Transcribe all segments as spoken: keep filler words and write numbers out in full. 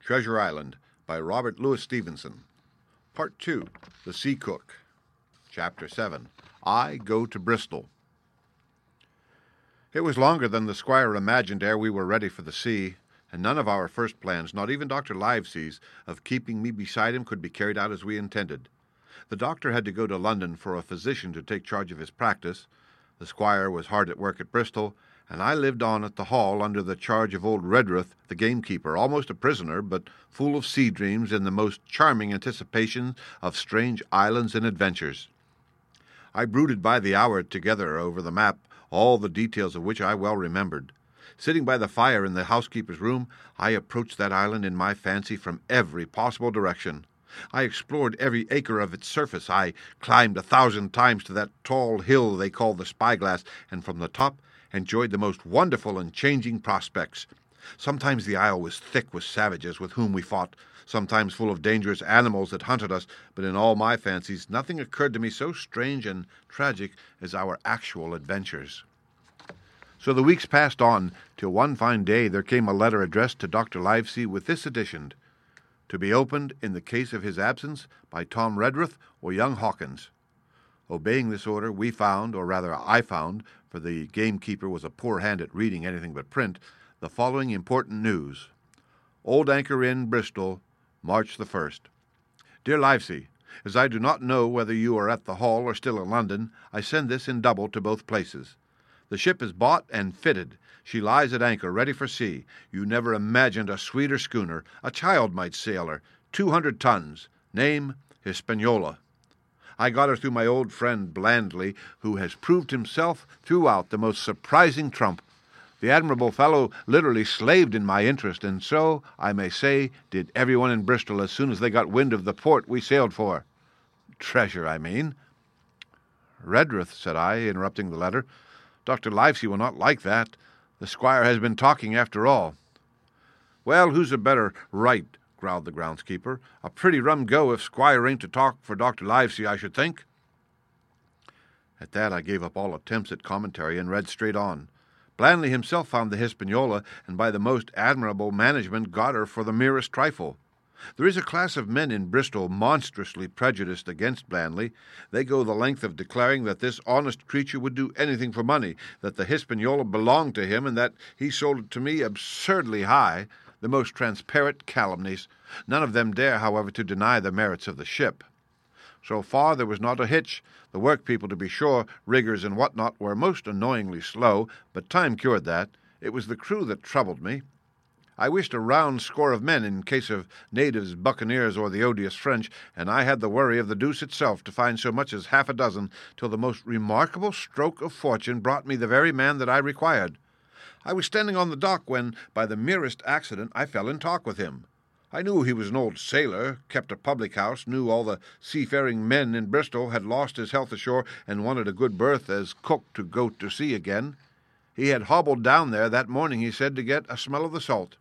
Treasure Island by Robert Louis Stevenson. Part two, The Sea Cook. Chapter seven, I Go to Bristol. It was longer than the squire imagined ere we were ready for the sea, and none of our first plans, not even Doctor Livesea's, of keeping me beside him could be carried out as we intended. The doctor had to go to London for a physician to take charge of his practice. The squire was hard at work at Bristol, and I lived on at the Hall under the charge of old Redruth, the gamekeeper, almost a prisoner, but full of sea dreams and the most charming anticipations of strange islands and adventures. I brooded by the hour together over the map, all the details of which I well remembered. Sitting by the fire in the housekeeper's room, I approached that island in my fancy from every possible direction. I explored every acre of its surface. I climbed a thousand times to that tall hill they call the Spyglass, and from the top enjoyed the most wonderful and changing prospects. Sometimes the isle was thick with savages with whom we fought, sometimes full of dangerous animals that hunted us, but in all my fancies nothing occurred to me so strange and tragic as our actual adventures. So the weeks passed on, till one fine day there came a letter addressed to Doctor Livesey with this addition: to be opened in the case of his absence by Tom Redruth or young Hawkins. Obeying this order, we found, or rather I found, for the gamekeeper was a poor hand at reading anything but print, the following important news. Old Anchor Inn, Bristol, March the first. Dear Livesey, as I do not know whether you are at the Hall or still in London, I send this in double to both places. The ship is bought and fitted. She lies at anchor, ready for sea. You never imagined a sweeter schooner. A child might sail her. Two hundred tons. Name, Hispaniola. I got her through my old friend Blandly, who has proved himself throughout the most surprising trump. The admirable fellow literally slaved in my interest, and so, I may say, did everyone in Bristol as soon as they got wind of the port we sailed for. Treasure, I mean. Redruth, said I, interrupting the letter, Doctor Livesey will not like that. The squire has been talking after all. Well, who's a better right, growled the groundskeeper. A pretty rum go if squire ain't to talk for Doctor Livesey, I should think. At that I gave up all attempts at commentary and read straight on. Blandly himself found the Hispaniola, and by the most admirable management got her for the merest trifle. There is a class of men in Bristol monstrously prejudiced against Blandly. They go the length of declaring that this honest creature would do anything for money, that the Hispaniola belonged to him, and that he sold it to me absurdly high, the most transparent calumnies. None of them dare, however, to deny the merits of the ship. So far there was not a hitch. The workpeople, to be sure, riggers and what not, were most annoyingly slow, but time cured that. It was the crew that troubled me. I wished a round score of men in case of natives, buccaneers, or the odious French, and I had the worry of the deuce itself to find so much as half a dozen, till the most remarkable stroke of fortune brought me the very man that I required. I was standing on the dock when, by the merest accident, I fell in talk with him. I knew he was an old sailor, kept a public-house, knew all the seafaring men in Bristol, had lost his health ashore, and wanted a good berth as cook to go to sea again. He had hobbled down there that morning, he said, to get a smell of the salt.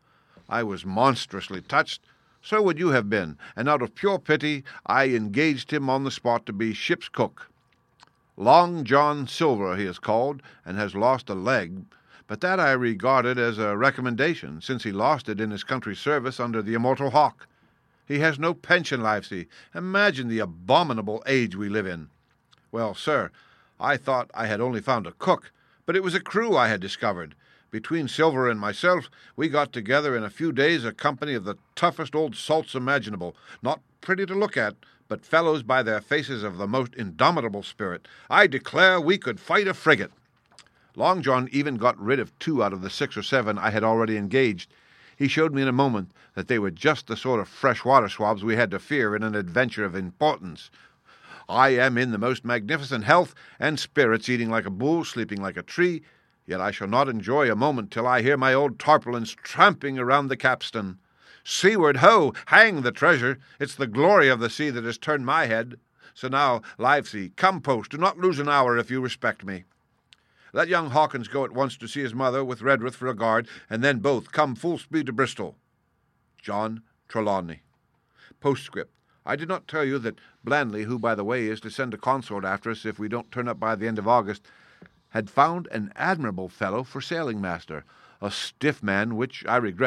I was monstrously touched. So would you have been, and out of pure pity I engaged him on the spot to be ship's cook. Long John Silver he is called, and has lost a leg, but that I regarded as a recommendation, since he lost it in his country's service under the immortal Hawke. He has no pension, Livesey. Imagine the abominable age we live in. Well, sir, I thought I had only found a cook, but it was a crew I had discovered. Between Silver and myself, we got together in a few days a company of the toughest old salts imaginable, not pretty to look at, but fellows by their faces of the most indomitable spirit. I declare we could fight a frigate. Long John even got rid of two out of the six or seven I had already engaged. He showed me in a moment that they were just the sort of fresh-water swabs we had to fear in an adventure of importance. I am in the most magnificent health and spirits, eating like a bull, sleeping like a tree, yet I shall not enjoy a moment till I hear my old tarpaulins tramping around the capstan. Seaward, ho! Hang the treasure! It's the glory of the sea that has turned my head. So now, Livesey, come post. Do not lose an hour if you respect me. Let young Hawkins go at once to see his mother with Redruth for a guard, and then both come full speed to Bristol. John Trelawney. Postscript. I did not tell you that Blandly, who, by the way, is to send a consort after us if we don't turn up by the end of August, had found an admirable fellow for sailing master, a stiff man, which I regret,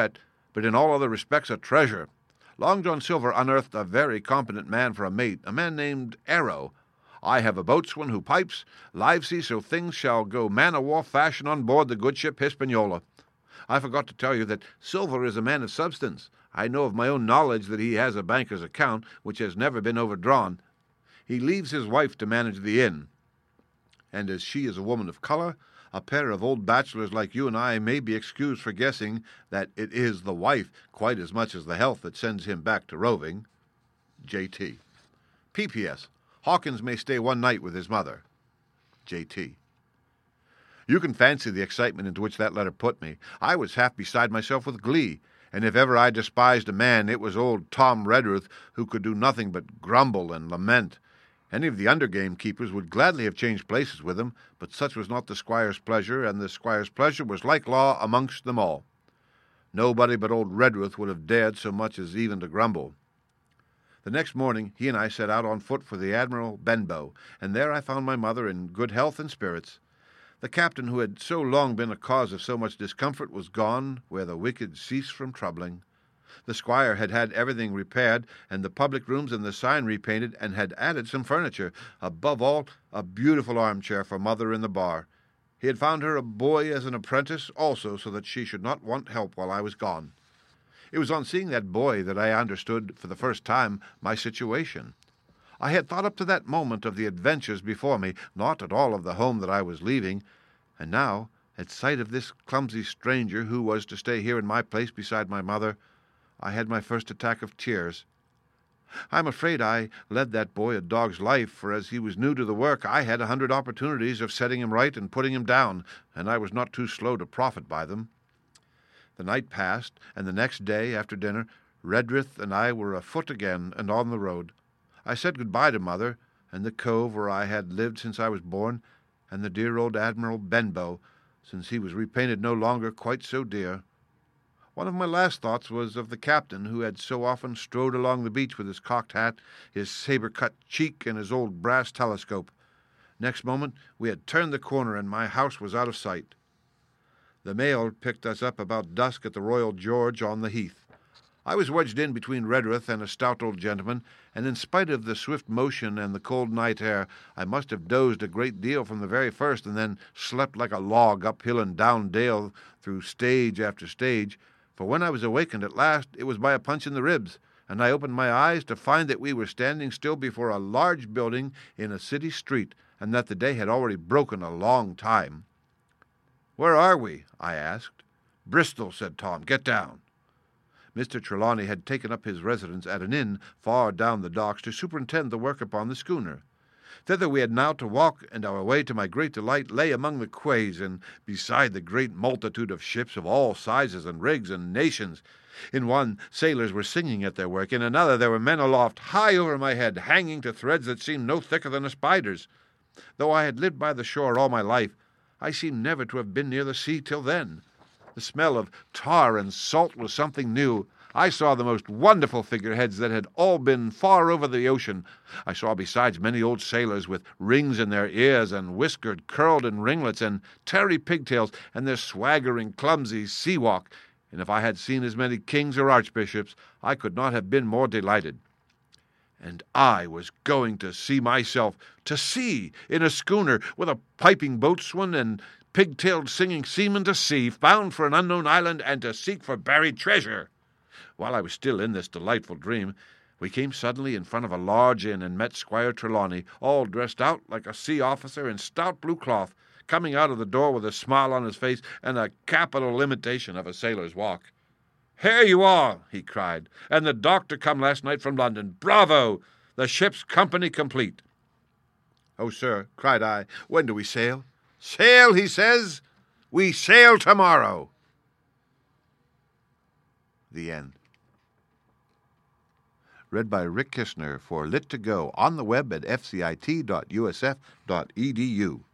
but in all other respects a treasure. Long John Silver unearthed a very competent man for a mate, a man named Arrow. I have a boatswain who pipes Livesey, so things shall go man-o'-war fashion on board the good ship Hispaniola. I forgot to tell you that Silver is a man of substance. I know of my own knowledge that he has a banker's account, which has never been overdrawn. He leaves his wife to manage the inn, and as she is a woman of colour, a pair of old bachelors like you and I may be excused for guessing that it is the wife quite as much as the health that sends him back to roving. J T. P P S. Hawkins may stay one night with his mother. J T. You can fancy the excitement into which that letter put me. I was half beside myself with glee, and if ever I despised a man, it was old Tom Redruth, who could do nothing but grumble and lament. Any of the under gamekeepers would gladly have changed places with him, but such was not the squire's pleasure, and the squire's pleasure was like law amongst them all. Nobody but old Redruth would have dared so much as even to grumble. The next morning he and I set out on foot for the Admiral Benbow, and there I found my mother in good health and spirits. The captain, who had so long been a cause of so much discomfort, was gone where the wicked cease from troubling. The squire had had everything repaired, and the public rooms and the sign repainted, and had added some furniture, above all, a beautiful armchair for mother in the bar. He had found her a boy as an apprentice also, so that she should not want help while I was gone. It was on seeing that boy that I understood for the first time my situation. I had thought up to that moment of the adventures before me, not at all of the home that I was leaving, and now, at sight of this clumsy stranger who was to stay here in my place beside my mother, I had my first attack of tears. I'm afraid I led that boy a dog's life, for as he was new to the work, I had a hundred opportunities of setting him right and putting him down, and I was not too slow to profit by them. The night passed, and the next day, after dinner, Redruth and I were afoot again and on the road. I said good-bye to mother, and the cove where I had lived since I was born, and the dear old Admiral Benbow, since he was repainted no longer quite so dear. One of my last thoughts was of the captain who had so often strode along the beach with his cocked hat, his sabre-cut cheek, and his old brass telescope. Next moment we had turned the corner, and my house was out of sight. The mail picked us up about dusk at the Royal George on the Heath. I was wedged in between Redruth and a stout old gentleman, and in spite of the swift motion and the cold night air, I must have dozed a great deal from the very first, and then slept like a log up hill and down dale through stage after stage, for when I was awakened at last it was by a punch in the ribs, and I opened my eyes to find that we were standing still before a large building in a city street, and that the day had already broken a long time. "Where are we?" I asked. "Bristol," said Tom. "Get down." Mister Trelawney had taken up his residence at an inn far down the docks to superintend the work upon the schooner. Thither we had now to walk, and our way, to my great delight, lay among the quays, and beside the great multitude of ships of all sizes and rigs and nations. In one, sailors were singing at their work. In another, there were men aloft, high over my head, hanging to threads that seemed no thicker than a spider's. Though I had lived by the shore all my life, I seemed never to have been near the sea till then. The smell of tar and salt was something new. I saw the most wonderful figureheads that had all been far over the ocean. I saw besides many old sailors with rings in their ears, and whiskered, curled in ringlets, and tarry pigtails, and their swaggering, clumsy sea-walk, and if I had seen as many kings or archbishops, I could not have been more delighted. And I was going to sea myself, to sea, in a schooner, with a piping boatswain and pig-tailed singing seamen to sea, bound for an unknown island, and to seek for buried treasure. While I was still in this delightful dream, we came suddenly in front of a large inn, and met Squire Trelawney, all dressed out like a sea officer in stout blue cloth, coming out of the door with a smile on his face and a capital imitation of a sailor's walk. "Here you are," he cried, "and the doctor come last night from London. Bravo! The ship's company complete." "Oh, sir," cried I, "when do we sail?" "Sail," he says. "We sail tomorrow." The end. Read by Rick Kistner for Lit to Go on the web at f c i t dot u s f dot e d u.